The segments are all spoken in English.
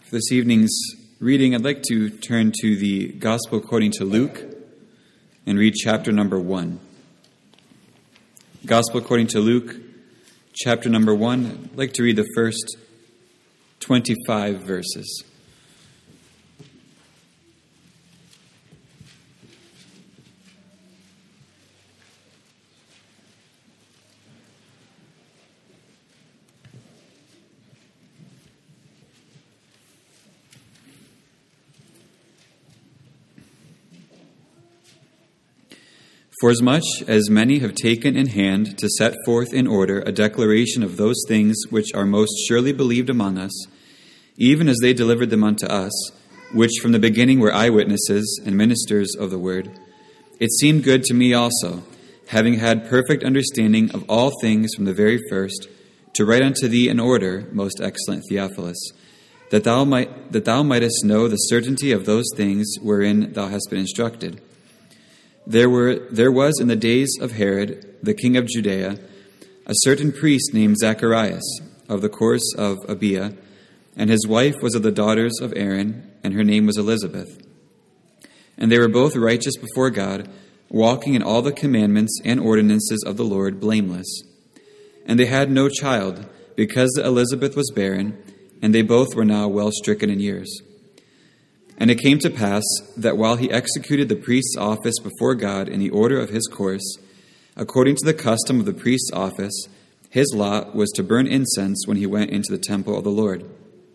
For this evening's reading, I'd like to turn to the Gospel according to Luke and read chapter number 1. Gospel according to Luke, chapter number 1. I'd like to read the first 25 verses. Forasmuch as many have taken in hand to set forth in order a declaration of those things which are most surely believed among us, even as they delivered them unto us, which from the beginning were eyewitnesses and ministers of the word, it seemed good to me also, having had perfect understanding of all things from the very first, to write unto thee in order, most excellent Theophilus, that thou mightest know the certainty of those things wherein thou hast been instructed. There was in the days of Herod, the king of Judea, a certain priest named Zacharias, of the course of Abiah, and his wife was of the daughters of Aaron, and her name was Elizabeth. And they were both righteous before God, walking in all the commandments and ordinances of the Lord blameless. And they had no child, because Elizabeth was barren, and they both were now well stricken in years. And it came to pass that while he executed the priest's office before God in the order of his course, according to the custom of the priest's office, his lot was to burn incense when he went into the temple of the Lord.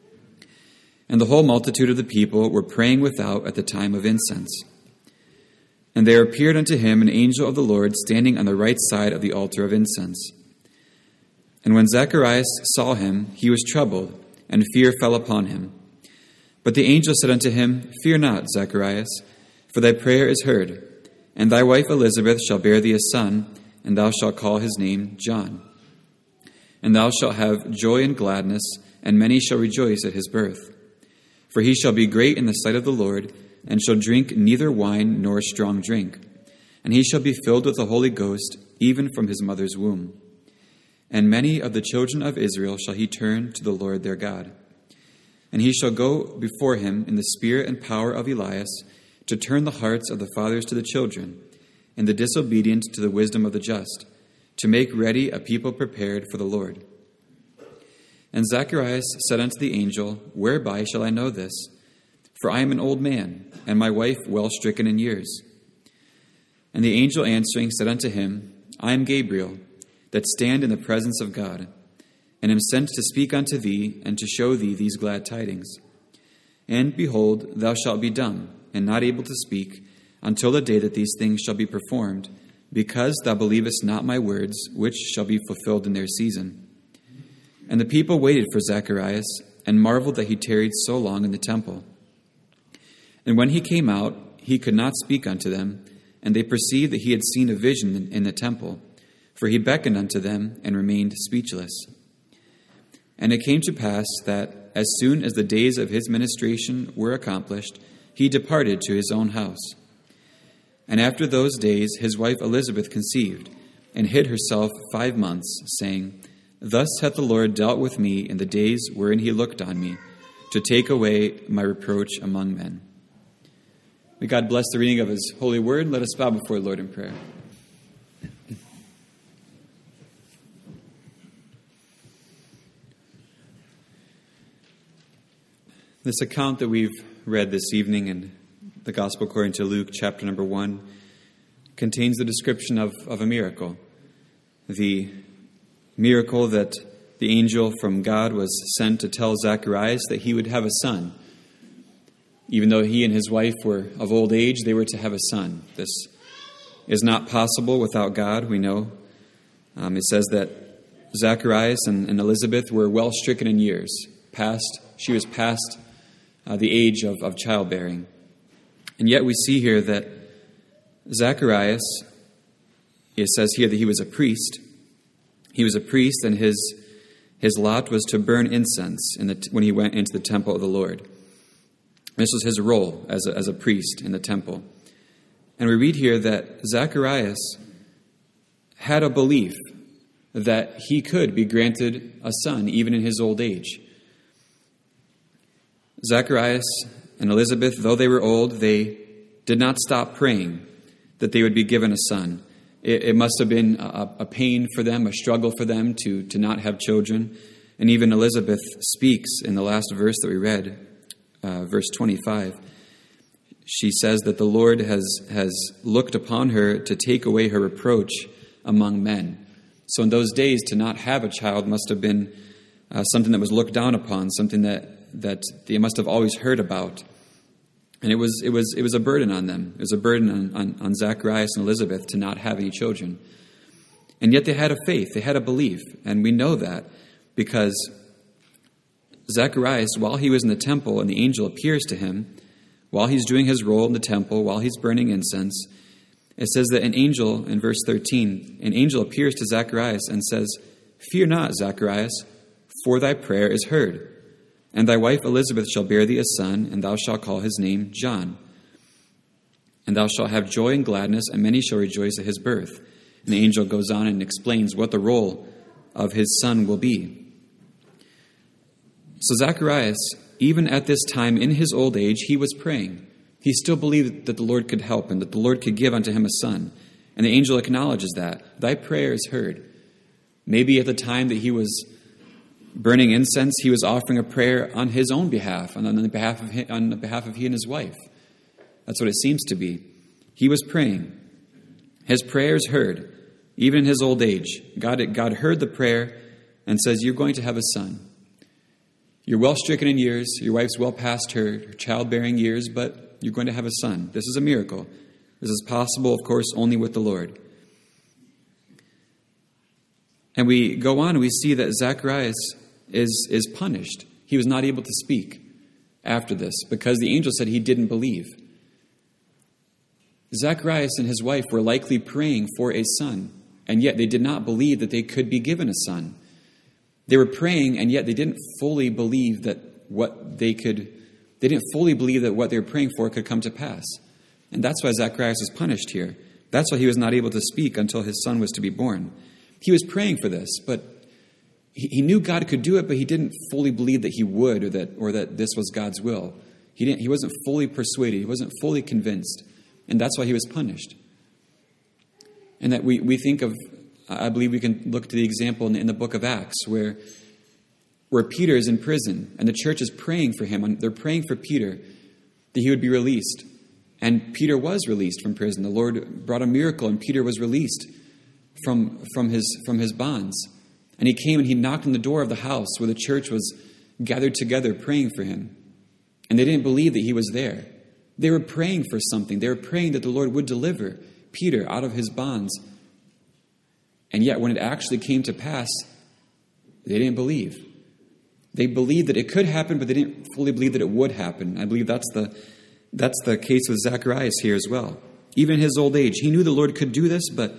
And the whole multitude of the people were praying without at the time of incense. And there appeared unto him an angel of the Lord standing on the right side of the altar of incense. And when Zacharias saw him, he was troubled, and fear fell upon him. But the angel said unto him, Fear not, Zacharias, for thy prayer is heard, and thy wife Elizabeth shall bear thee a son, and thou shalt call his name John. And thou shalt have joy and gladness, and many shall rejoice at his birth. For he shall be great in the sight of the Lord, and shall drink neither wine nor strong drink. And he shall be filled with the Holy Ghost, even from his mother's womb. And many of the children of Israel shall he turn to the Lord their God. And he shall go before him in the spirit and power of Elias, to turn the hearts of the fathers to the children, and the disobedient to the wisdom of the just, to make ready a people prepared for the Lord. And Zacharias said unto the angel, Whereby shall I know this? For I am an old man, and my wife well stricken in years. And the angel answering said unto him, I am Gabriel, that stand in the presence of God, and am sent to speak unto thee, and to show thee these glad tidings. And behold, thou shalt be dumb, and not able to speak, until the day that these things shall be performed, because thou believest not my words, which shall be fulfilled in their season. And the people waited for Zacharias, and marveled that he tarried so long in the temple. And when he came out, he could not speak unto them, and they perceived that he had seen a vision in the temple, for he beckoned unto them, and remained speechless. And it came to pass that, as soon as the days of his ministration were accomplished, he departed to his own house. And after those days his wife Elizabeth conceived, and hid herself 5 months, saying, Thus hath the Lord dealt with me in the days wherein he looked on me, to take away my reproach among men. May God bless the reading of his holy word. Let us bow before the Lord in prayer. This account that we've read this evening in the Gospel according to Luke, chapter number 1, contains the description of a miracle. The miracle that the angel from God was sent to tell Zacharias that he would have a son. Even though he and his wife were of old age, they were to have a son. This is not possible without God, we know. It says that Zacharias and Elizabeth were well stricken in years. She was past the age of childbearing. And yet we see here that Zacharias, it says here that he was a priest. He was a priest, and his lot was to burn incense when he went into the temple of the Lord. This was his role as a priest in the temple. And we read here that Zacharias had a belief that he could be granted a son even in his old age. Zacharias and Elizabeth, though they were old, they did not stop praying that they would be given a son. It must have been a pain for them, a struggle for them to not have children. And even Elizabeth speaks in the last verse that we read, verse 25. She says that the Lord has looked upon her to take away her reproach among men. So in those days, to not have a child must have been something that was looked down upon, something that they must have always heard about. And it was a burden on them. It was a burden on Zacharias and Elizabeth to not have any children. And yet they had a faith, they had a belief. And we know that because Zacharias, while he was in the temple and the angel appears to him, while he's doing his role in the temple, while he's burning incense, it says that an angel, in verse 13, an angel appears to Zacharias and says, "Fear not, Zacharias, for thy prayer is heard. And thy wife Elizabeth shall bear thee a son, and thou shalt call his name John. And thou shalt have joy and gladness, and many shall rejoice at his birth." And the angel goes on and explains what the role of his son will be. So Zacharias, even at this time in his old age, he was praying. He still believed that the Lord could help him, that the Lord could give unto him a son. And the angel acknowledges that. Thy prayer is heard. Maybe at the time that he was burning incense, he was offering a prayer on his own behalf, on the behalf of he and his wife. That's what it seems to be. He was praying. His prayer is heard, even in his old age. God heard the prayer and says, "You're going to have a son. You're well stricken in years. Your wife's well past her childbearing years, but you're going to have a son." This is a miracle. This is possible, of course, only with the Lord. And we go on and we see that Zacharias is punished. He was not able to speak after this because the angel said he didn't believe. Zacharias and his wife were likely praying for a son, and yet they did not believe that they could be given a son. They were praying, and yet they didn't fully believe that what they didn't fully believe that what they were praying for could come to pass. And that's why Zacharias was punished here. That's why he was not able to speak until his son was to be born. He was praying for this, but he knew God could do it, but he didn't fully believe that he would, or that this was God's will. He wasn't fully persuaded. He wasn't fully convinced. And that's why he was punished. And that we think of, I believe we can look to the example in the book of Acts where Peter is in prison and the church is praying for him. They're praying for Peter that he would be released. And Peter was released from prison. The Lord brought a miracle and Peter was released from his bonds. And he came and he knocked on the door of the house where the church was gathered together praying for him. And they didn't believe that he was there. They were praying for something. They were praying that the Lord would deliver Peter out of his bonds. And yet when it actually came to pass, they didn't believe. They believed that it could happen, but they didn't fully believe that it would happen. I believe that's the case with Zacharias here as well. Even in his old age, he knew the Lord could do this, but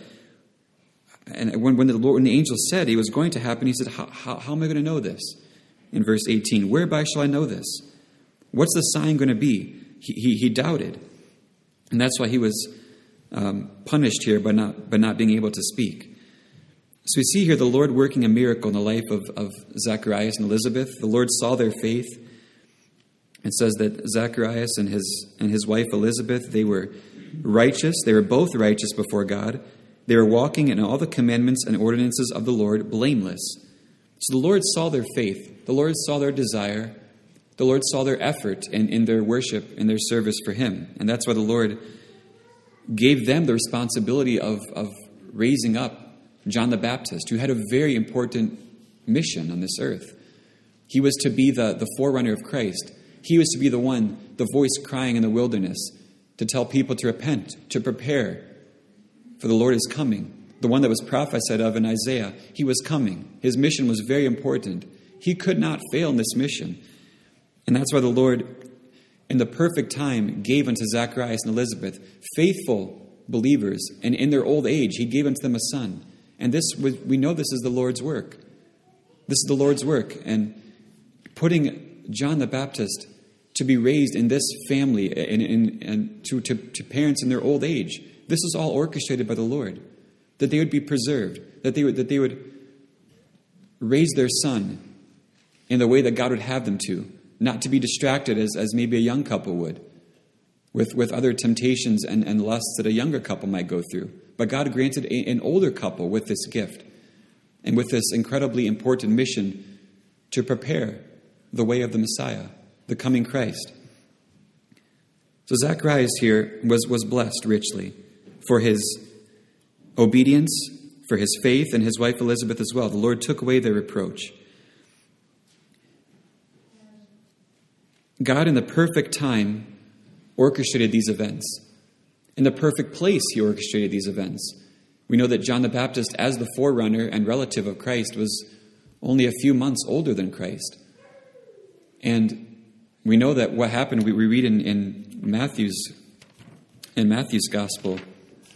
when the angel said it was going to happen, he said, how am I going to know this? In verse 18, "Whereby shall I know this? What's the sign going to be?" He doubted. And that's why he was punished here by not being able to speak. So we see here the Lord working a miracle in the life of Zacharias and Elizabeth. The Lord saw their faith. It says that Zacharias and his wife Elizabeth, they were righteous. They were both righteous before God. They were walking in all the commandments and ordinances of the Lord blameless. So the Lord saw their faith. The Lord saw their desire. The Lord saw their effort in their worship, in their service for him. And that's why the Lord gave them the responsibility of raising up John the Baptist, who had a very important mission on this earth. He was to be the forerunner of Christ. He was to be the voice crying in the wilderness, to tell people to repent, to prepare, for the Lord is coming. The one that was prophesied of in Isaiah, he was coming. His mission was very important. He could not fail in this mission. And that's why the Lord, in the perfect time, gave unto Zacharias and Elizabeth faithful believers. And in their old age, he gave unto them a son. And we know this is the Lord's work. This is the Lord's work. And putting John the Baptist to be raised in this family and to parents in their old age, this is all orchestrated by the Lord. That they would be preserved. That they would raise their son in the way that God would have them to. not to be distracted as maybe a young couple would, with other temptations and lusts that a younger couple might go through. But God granted an older couple with this gift and with this incredibly important mission to prepare the way of the Messiah, the coming Christ. So Zacharias here was blessed richly for his obedience, for his faith, and his wife Elizabeth as well. The Lord took away their reproach. God, in the perfect time, orchestrated these events. In the perfect place, he orchestrated these events. We know that John the Baptist, as the forerunner and relative of Christ, was only a few months older than Christ. And we know that what happened, we read in Matthew's gospel,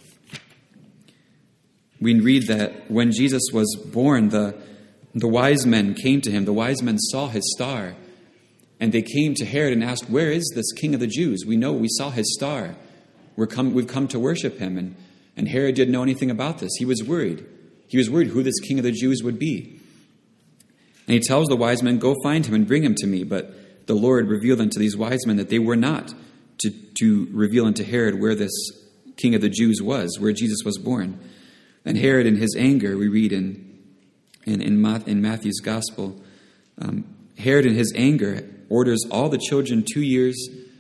we read that when Jesus was born, the wise men came to him. The wise men saw his star, and they came to Herod and asked, "Where is this King of the Jews? We know, we saw his star. We've come to worship him." And Herod didn't know anything about this. He was worried. He was worried who this King of the Jews would be. And he tells the wise men, "Go find him and bring him to me." But the Lord revealed unto these wise men that they were not to reveal unto Herod where this King of the Jews was, where Jesus was born. And Herod, in his anger, we read in Matthew's gospel, Herod, in his anger, orders all the children 2 years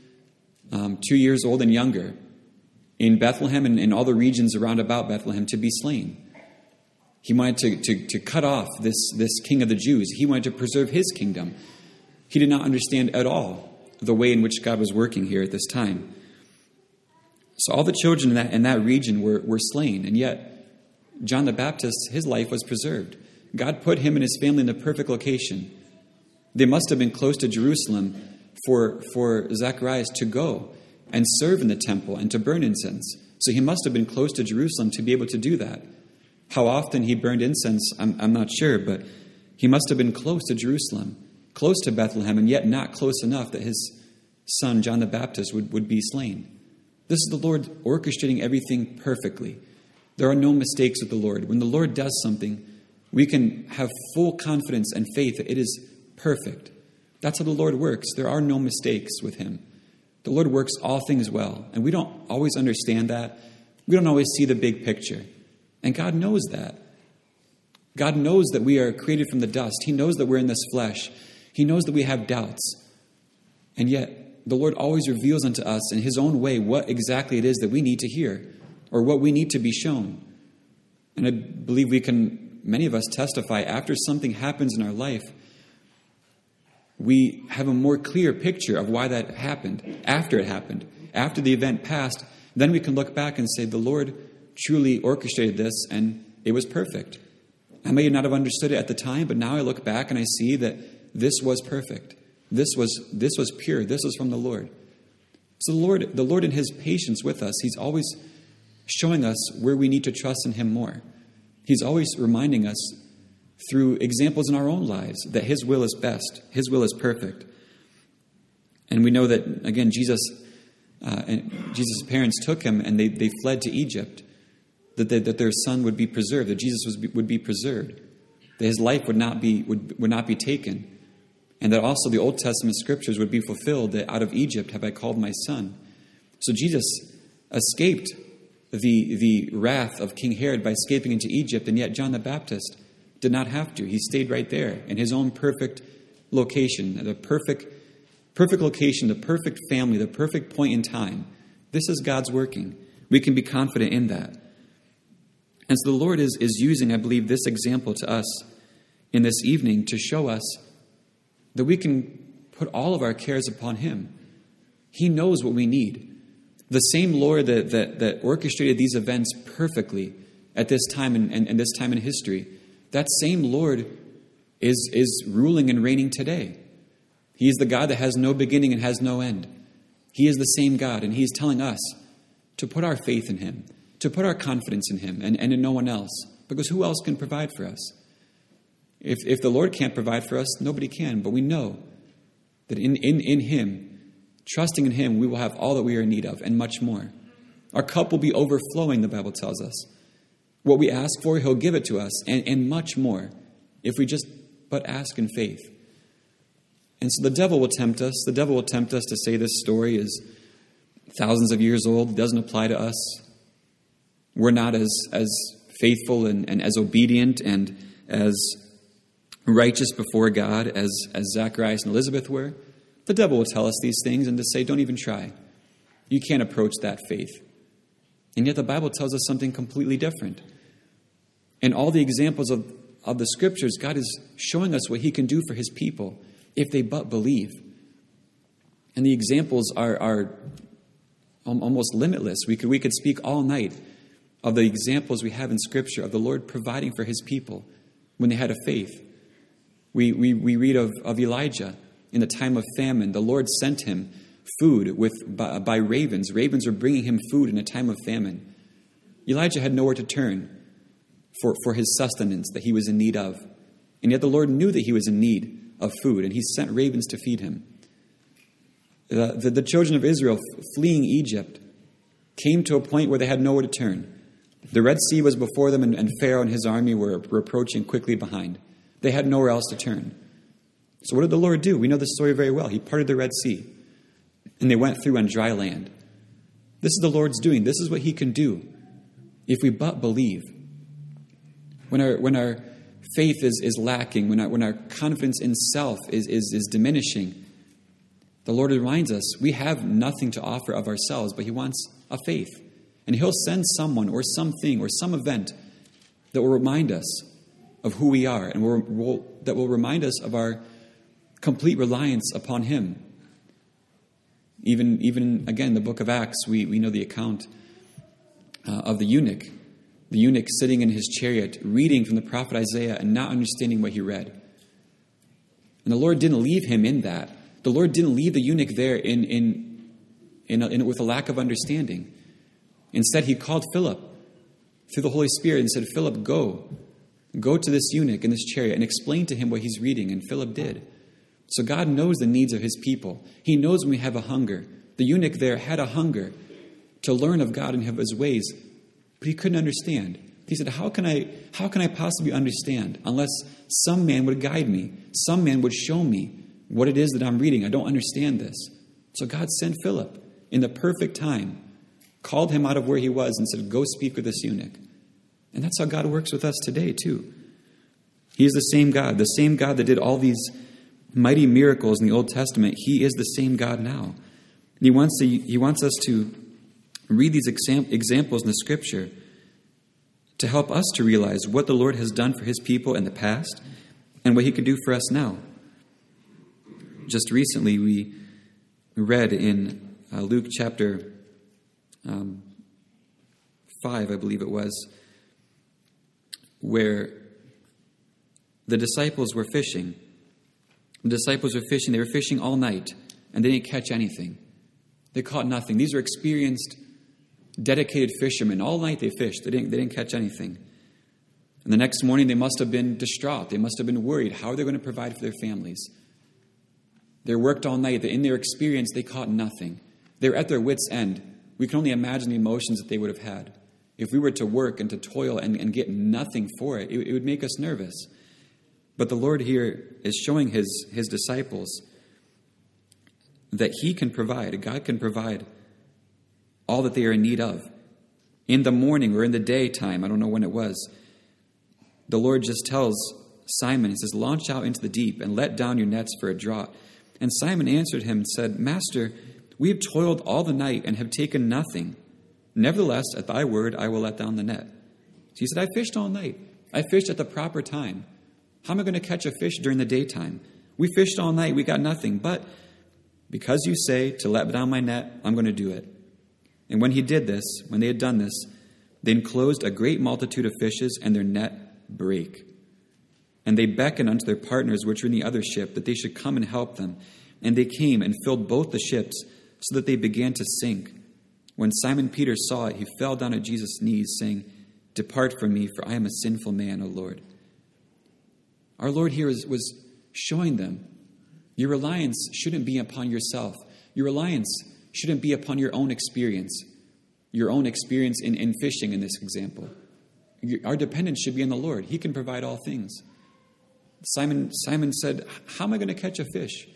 old and younger in Bethlehem and in all the regions around about Bethlehem to be slain. He wanted to cut off this King of the Jews. He wanted to preserve his kingdom. He did not understand at all the way in which God was working here at this time. So all the children in that region were slain, and yet John the Baptist, his life was preserved. God put him and his family in the perfect location. They must have been close to Jerusalem for Zacharias to go and serve in the temple and to burn incense. So he must have been close to Jerusalem to be able to do that. How often he burned incense, I'm not sure, but he must have been close to Jerusalem, close to Bethlehem, and yet not close enough that his son, John the Baptist, would be slain. This is the Lord orchestrating everything perfectly. There are no mistakes with the Lord. When the Lord does something, we can have full confidence and faith that it is perfect. That's how the Lord works. There are no mistakes with him. The Lord works all things well, and we don't always understand that. We don't always see the big picture. And God knows that. God knows that we are created from the dust. He knows that we're in this flesh. He knows that we have doubts. And yet, the Lord always reveals unto us in his own way what exactly it is that we need to hear or what we need to be shown. And I believe many of us testify, after something happens in our life, we have a more clear picture of why that happened, after it happened. After the event passed, then we can look back and say, the Lord truly orchestrated this, and it was perfect. I may not have understood it at the time, but now I look back and I see that this was perfect. This was pure. This was from the Lord. So the Lord in his patience with us, he's always showing us where we need to trust in him more. He's always reminding us through examples in our own lives that his will is best. His will is perfect. And we know that, again, Jesus' parents took him and they fled to Egypt, that their son would be preserved, that Jesus would be preserved, that his life would not be taken, and that also the Old Testament scriptures would be fulfilled, that out of Egypt have I called my son. So Jesus escaped the wrath of King Herod by escaping into Egypt, and yet John the Baptist did not have to. He stayed right there in his own perfect location, the perfect location, the perfect family, the perfect point in time. This is God's working. We can be confident in that. And so the Lord is using, I believe, this example to us in this evening to show us that we can put all of our cares upon him. He knows what we need. The same Lord that orchestrated these events perfectly at this time and this time in history, that same Lord is ruling and reigning today. He is the God that has no beginning and has no end. He is the same God, and he is telling us to put our faith in him, to put our confidence in him and in no one else, because who else can provide for us? If the Lord can't provide for us, nobody can, but we know that in him, trusting in him, we will have all that we are in need of and much more. Our cup will be overflowing, the Bible tells us. What we ask for, he'll give it to us, and much more, if we just but ask in faith. And so the devil will tempt us. The devil will tempt us to say this story is thousands of years old, doesn't apply to us. We're not as faithful and as obedient and as righteous before God as Zacharias and Elizabeth were. The devil will tell us these things and to say, don't even try. You can't approach that faith. And yet the Bible tells us something completely different. In all the examples of the Scriptures, God is showing us what he can do for his people if they but believe. And the examples are almost limitless. We could speak all night of the examples we have in Scripture of the Lord providing for his people when they had a faith. We read of Elijah in the time of famine. The Lord sent him food by ravens. Ravens were bringing him food in a time of famine. Elijah had nowhere to turn for his sustenance that he was in need of. And yet the Lord knew that he was in need of food, and he sent ravens to feed him. The children of Israel fleeing Egypt came to a point where they had nowhere to turn. The Red Sea was before them, and Pharaoh and his army were approaching quickly behind. They had nowhere else to turn. So what did the Lord do? We know the story very well. He parted the Red Sea, and they went through on dry land. This is the Lord's doing. This is what he can do if we but believe. When our faith is lacking, when our confidence in self is diminishing, the Lord reminds us we have nothing to offer of ourselves, but he wants a faith. And he'll send someone or something or some event that will remind us of who we are and that will remind us of our complete reliance upon him. Even again, the book of Acts, we know the account of the eunuch sitting in his chariot, reading from the prophet Isaiah and not understanding what he read. And the Lord didn't leave him in that. The Lord didn't leave the eunuch there with a lack of understanding. Instead, he called Philip through the Holy Spirit and said, Philip, go to this eunuch in this chariot and explain to him what he's reading. And Philip did. So God knows the needs of his people. He knows when we have a hunger. The eunuch there had a hunger to learn of God and of his ways, but he couldn't understand. He said, how can I possibly understand unless some man would guide me? Some man would show me what it is that I'm reading. I don't understand this. So God sent Philip in the perfect time, called him out of where he was and said, go speak with this eunuch. And that's how God works with us today too. He is the same God that did all these mighty miracles in the Old Testament. He is the same God now. And he wants us to read these examples in the Scripture to help us to realize what the Lord has done for his people in the past and what he can do for us now. Just recently we read in Luke chapter 5, I believe it was, where the disciples were fishing. The disciples were fishing. They were fishing all night, and they didn't catch anything. They caught nothing. These are experienced, dedicated fishermen. All night they fished. They didn't catch anything. And the next morning they must have been distraught. They must have been worried. How are they going to provide for their families? They worked all night. In their experience, they caught nothing. They were at their wits' end. We can only imagine the emotions that they would have had. If we were to work and to toil and get nothing for it, it would make us nervous. But the Lord here is showing his disciples that he can provide, God can provide all that they are in need of. In the morning or in the daytime, I don't know when it was, the Lord just tells Simon, he says, launch out into the deep and let down your nets for a draught. And Simon answered him and said, Master, we have toiled all the night and have taken nothing. Nevertheless, at thy word, I will let down the net. So he said, I fished all night. I fished at the proper time. How am I going to catch a fish during the daytime? We fished all night. We got nothing. But because you say to let down my net, I'm going to do it. And when he did this, when they had done this, they enclosed a great multitude of fishes, and their net brake. And they beckoned unto their partners which were in the other ship, that they should come and help them. And they came and filled both the ships, so that they began to sink. When Simon Peter saw it, he fell down at Jesus' knees, saying, Depart from me, for I am a sinful man, O Lord. Our Lord here was showing them, your reliance shouldn't be upon yourself. Your reliance shouldn't be upon your own experience in fishing in this example. Our dependence should be on the Lord. He can provide all things. Simon said, how am I going to catch a fish?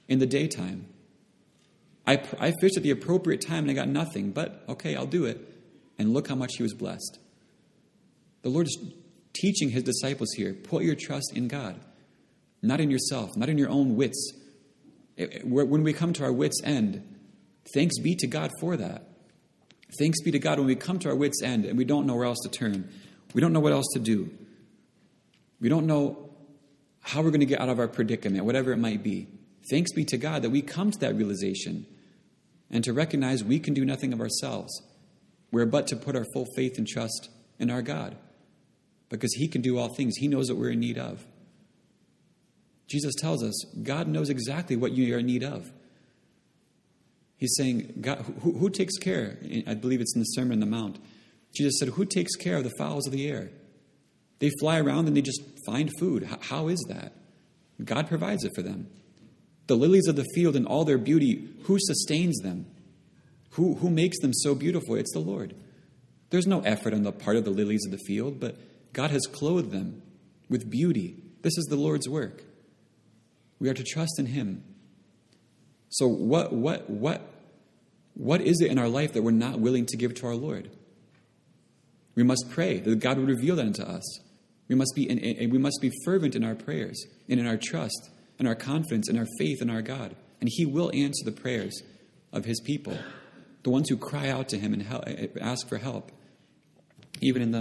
in the daytime. I fished at the appropriate time and I got nothing, but okay, I'll do it. And look how much he was blessed. The Lord is teaching his disciples here, put your trust in God, not in yourself, not in your own wits. When we come to our wits' end, thanks be to God for that. Thanks be to God when we come to our wits' end and we don't know where else to turn. We don't know what else to do. We don't know how we're going to get out of our predicament, whatever it might be. Thanks be to God that we come to that realization and to recognize we can do nothing of ourselves. We're but to put our full faith and trust in our God because he can do all things. He knows what we're in need of. Jesus tells us God knows exactly what you are in need of. He's saying, God, who takes care? I believe it's in the Sermon on the Mount. Jesus said, who takes care of the fowls of the air? They fly around and they just find food. How is that? God provides it for them. The lilies of the field in all their beauty, who sustains them? Who makes them so beautiful? It's the Lord. There's no effort on the part of the lilies of the field, but God has clothed them with beauty. This is the Lord's work. We are to trust in him. So what is it in our life that we're not willing to give to our Lord? We must pray that God would reveal that unto us. We must be fervent in our prayers and in our trust and our confidence and our faith in our God. And he will answer the prayers of his people, the ones who cry out to him and ask for help. Even in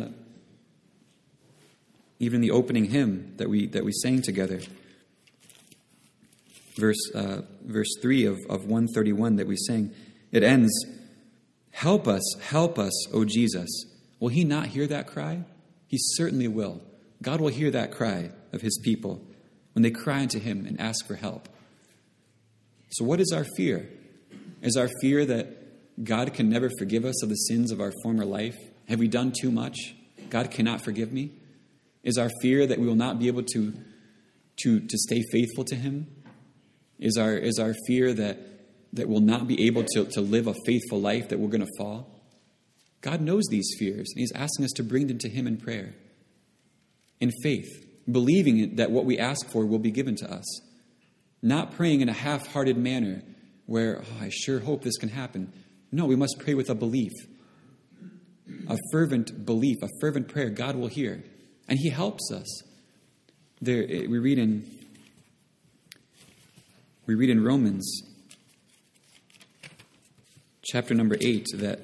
the opening hymn that we sang together, verse 3 of 131 that we sang, it ends, help us, O Jesus. Will he not hear that cry? He certainly will. God will hear that cry of his people when they cry unto him and ask for help. So what is our fear? Is our fear that God can never forgive us of the sins of our former life? Have we done too much? God cannot forgive me? Is our fear that we will not be able to stay faithful to him? Is our fear that we'll not be able to live a faithful life, that we're going to fall? God knows these fears, and he's asking us to bring them to him in prayer, in faith, believing that what we ask for will be given to us, not praying in a half-hearted manner where, I sure hope this can happen. No, we must pray with a belief, a fervent belief, a fervent prayer. God will hear, and he helps us. There, we read in Romans chapter number 8 that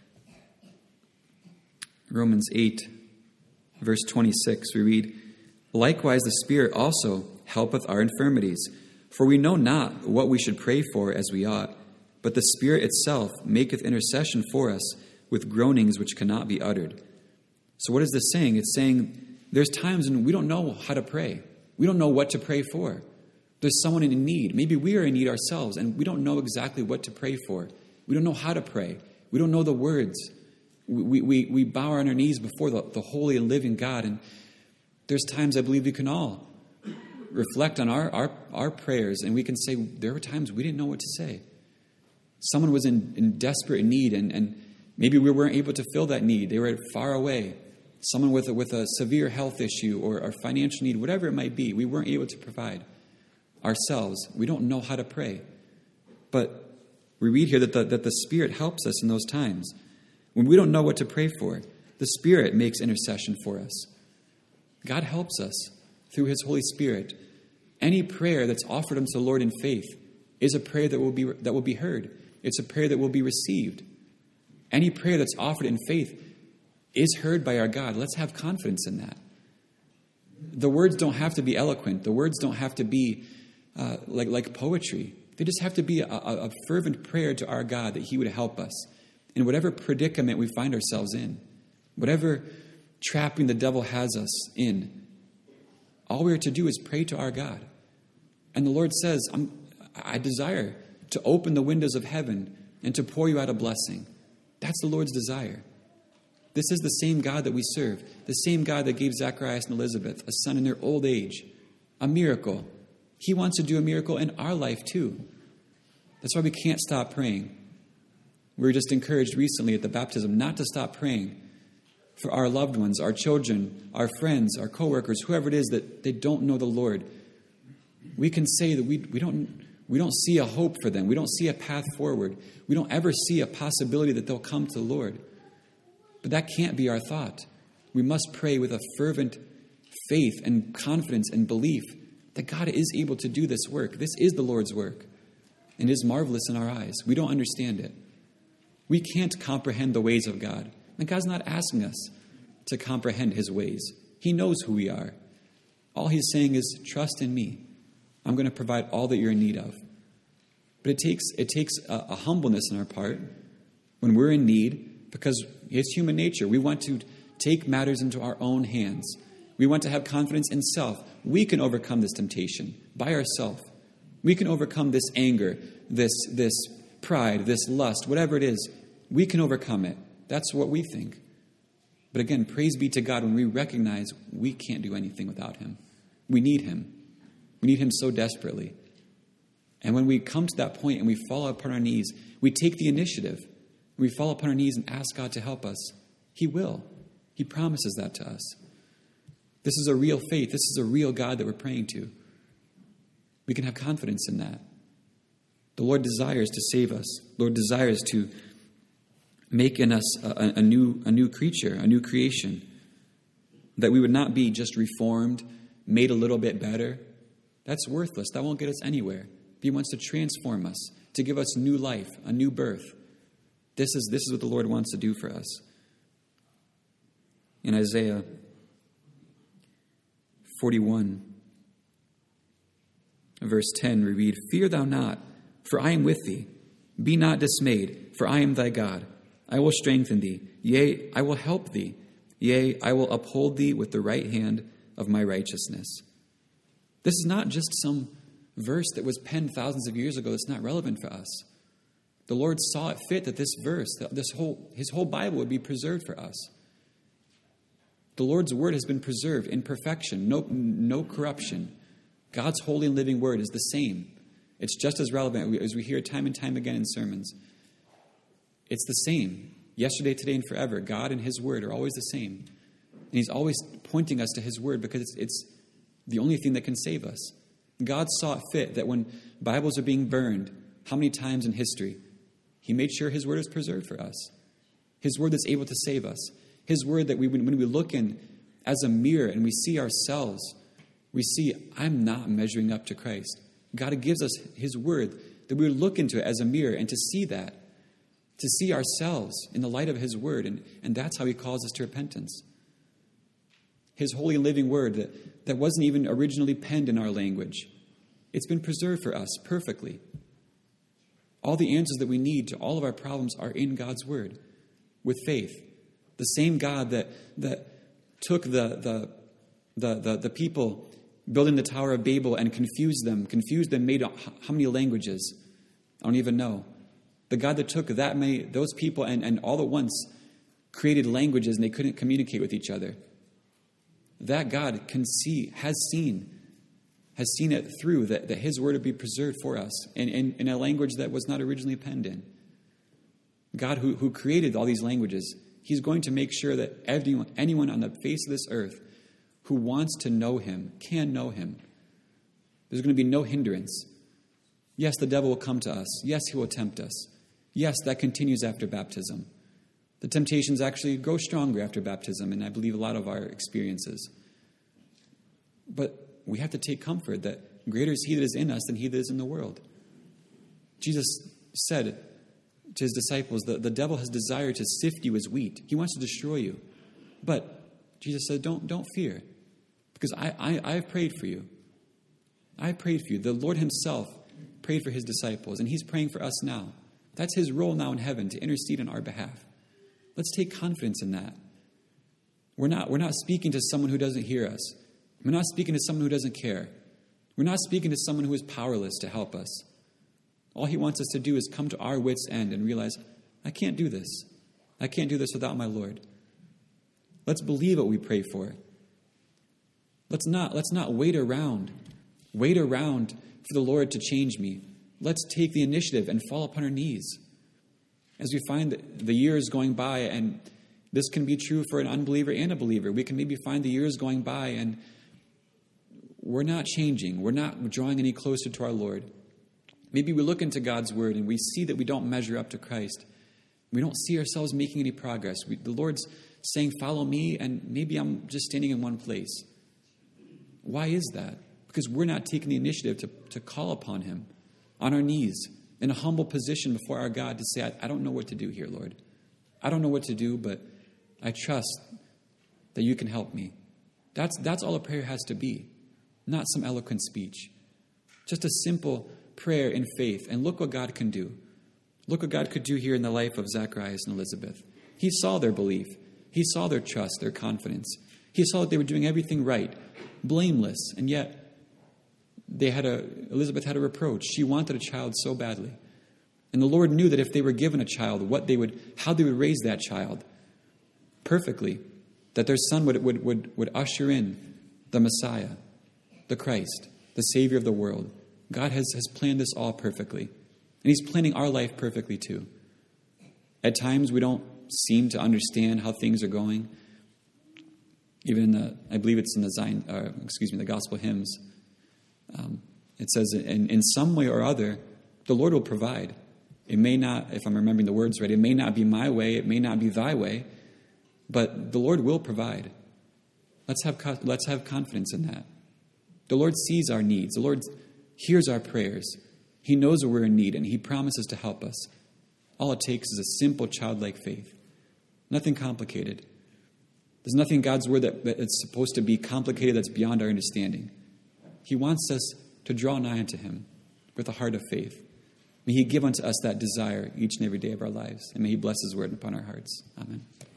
Romans 8, verse 26, we read, likewise the Spirit also helpeth our infirmities, for we know not what we should pray for as we ought, but the Spirit itself maketh intercession for us with groanings which cannot be uttered. So what is this saying? It's saying there's times when we don't know how to pray. We don't know what to pray for. There's someone in need. Maybe we are in need ourselves, and we don't know exactly what to pray for. We don't know how to pray. We don't know the words. We bow on our knees before the holy and living God, and there's times I believe we can all reflect on our prayers, and we can say there were times we didn't know what to say. Someone was in desperate need, and maybe we weren't able to fill that need. They were far away. Someone with a severe health issue or a financial need, whatever it might be, we weren't able to provide ourselves. We don't know how to pray. But we read here that the Spirit helps us in those times. When we don't know what to pray for, the Spirit makes intercession for us. God helps us through his Holy Spirit. Any prayer that's offered unto the Lord in faith is a prayer that will be heard. It's a prayer that will be received. Any prayer that's offered in faith is heard by our God. Let's have confidence in that. The words don't have to be eloquent. The words don't have to be like poetry. They just have to be a fervent prayer to our God that he would help us in whatever predicament we find ourselves in, whatever trapping the devil has us in. All we are to do is pray to our God. And the Lord says, I desire to open the windows of heaven and to pour you out a blessing. That's the Lord's desire. This is the same God that we serve, the same God that gave Zacharias and Elizabeth a son in their old age, a miracle. He wants to do a miracle in our life too. That's why we can't stop praying. We were just encouraged recently at the baptism not to stop praying for our loved ones, our children, our friends, our coworkers, whoever it is that they don't know the Lord. We can say that we We don't see a hope for them. We don't see a path forward. We don't ever see a possibility that they'll come to the Lord. But that can't be our thought. We must pray with a fervent faith and confidence and belief that God is able to do this work. This is the Lord's work, and it is marvelous in our eyes. We don't understand it. We can't comprehend the ways of God. And God's not asking us to comprehend his ways. He knows who we are. All he's saying is, trust in me. I'm going to provide all that you're in need of. But it takes a humbleness on our part when we're in need, because it's human nature. We want to take matters into our own hands. We want to have confidence in self. We can overcome this temptation by ourselves. We can overcome this anger, this pride, this lust, whatever it is. We can overcome it. That's what we think. But again, praise be to God when we recognize we can't do anything without him. We need him. We need him so desperately. And when we come to that point and we fall upon our knees, we take the initiative. We fall upon our knees and ask God to help us. He will. He promises that to us. This is a real faith. This is a real God that we're praying to. We can have confidence in that. The Lord desires to save us. The Lord desires to make in us a new creature, a new creation. That we would not be just reformed, made a little bit better. That's worthless. That won't get us anywhere. He wants to transform us, to give us new life, a new birth. This is what the Lord wants to do for us. In Isaiah 41, verse 10, we read, "Fear thou not, for I am with thee. Be not dismayed, for I am thy God. I will strengthen thee. Yea, I will help thee. Yea, I will uphold thee with the right hand of my righteousness." This is not just some verse that was penned thousands of years ago that's not relevant for us. The Lord saw it fit that this verse, his whole Bible would be preserved for us. The Lord's word has been preserved in perfection, no corruption. God's holy and living word is the same. It's just as relevant as we hear time and time again in sermons. It's the same. Yesterday, today, and forever. God and his word are always the same. And he's always pointing us to his word because it's the only thing that can save us. God saw it fit that when Bibles are being burned, how many times in history, he made sure his word is preserved for us. His word that's able to save us. His word that when we look in as a mirror and we see ourselves, we see, I'm not measuring up to Christ. God gives us his word that we would look into it as a mirror and to see that, to see ourselves in the light of his word. And that's how he calls us to repentance. His holy and living word that wasn't even originally penned in our language. It's been preserved for us perfectly. All the answers that we need to all of our problems are in God's word with faith. The same God that took the people building the Tower of Babel and confused them, made how many languages? I don't even know. The God that took those people and all at once created languages and they couldn't communicate with each other. That God has seen it through, that his word would be preserved for us in a language that was not originally penned in. God who created all these languages, he's going to make sure that anyone on the face of this earth who wants to know him can know him. There's going to be no hindrance. Yes, the devil will come to us. Yes, he will tempt us. Yes, that continues after baptism. The temptations actually grow stronger after baptism, and I believe a lot of our experiences. But we have to take comfort that greater is he that is in us than he that is in the world. Jesus said to his disciples, the devil has desired to sift you as wheat. He wants to destroy you. But Jesus said, don't fear, because I've prayed for you. I prayed for you. The Lord himself prayed for his disciples, and he's praying for us now. That's his role now in heaven, to intercede on our behalf. Let's take confidence in that. We're not speaking to someone who doesn't hear us. We're not speaking to someone who doesn't care. We're not speaking to someone who is powerless to help us. All he wants us to do is come to our wits' end and realize, I can't do this. I can't do this without my Lord. Let's believe what we pray for. Let's not wait around for the Lord to change me. Let's take the initiative and fall upon our knees. As we find the years going by, and this can be true for an unbeliever and a believer, we can maybe find the years going by and we're not changing. We're not drawing any closer to our Lord. Maybe we look into God's word and we see that we don't measure up to Christ. We don't see ourselves making any progress. The Lord's saying, follow me, and maybe I'm just standing in one place. Why is that? Because we're not taking the initiative to call upon him on our knees in a humble position before our God to say, I don't know what to do here, Lord. I don't know what to do, but I trust that you can help me. That's all a prayer has to be, not some eloquent speech. Just a simple prayer in faith, and look what God can do. Look what God could do here in the life of Zacharias and Elizabeth. He saw their belief. He saw their trust, their confidence. He saw that they were doing everything right, blameless, and yet Elizabeth had a reproach. She wanted a child so badly. And the Lord knew that if they were given a child, how they would raise that child perfectly, that their son would usher in the Messiah, the Christ, the Savior of the world. God has planned this all perfectly. And he's planning our life perfectly too. At times we don't seem to understand how things are going. Even I believe it's in the gospel hymns. It says, in some way or other, the Lord will provide. It may not, if I'm remembering the words right, it may not be my way, it may not be thy way, but the Lord will provide. Let's have confidence in that. The Lord sees our needs. The Lord hears our prayers. He knows where we're in need, and he promises to help us. All it takes is a simple childlike faith. Nothing complicated. There's nothing in God's word that's supposed to be complicated that's beyond our understanding. He wants us to draw nigh unto him with a heart of faith. May he give unto us that desire each and every day of our lives, and may he bless his word upon our hearts. Amen.